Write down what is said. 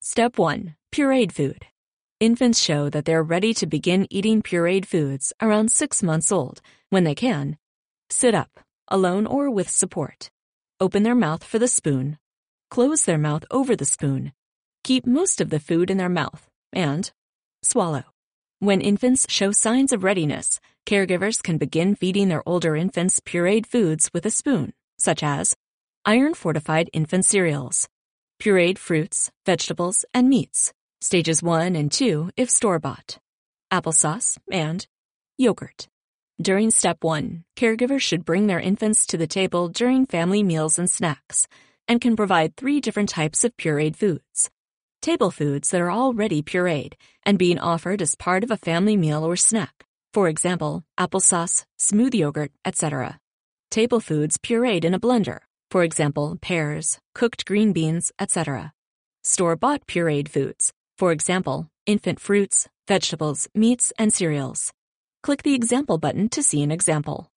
Step 1. Pureed food. Infants show that they're ready to begin eating pureed foods around 6 months old, when they can. Sit up, alone or with support. Open their mouth for the spoon. Close their mouth over the spoon. Keep most of the food in their mouth, and swallow. When infants show signs of readiness, caregivers can begin feeding their older infants pureed foods with a spoon, such as iron-fortified infant cereals, pureed fruits, vegetables, and meats, stages 1 and 2 if store-bought, applesauce, and yogurt. During Step 1, caregivers should bring their infants to the table during family meals and snacks, and can provide 3 different types of pureed foods. Table foods that are already pureed and being offered as part of a family meal or snack, for example, applesauce, smooth yogurt, etc. Table foods pureed in a blender, for example, pears, cooked green beans, etc. Store-bought pureed foods, for example, infant fruits, vegetables, meats, and cereals. Click the Example button to see an example.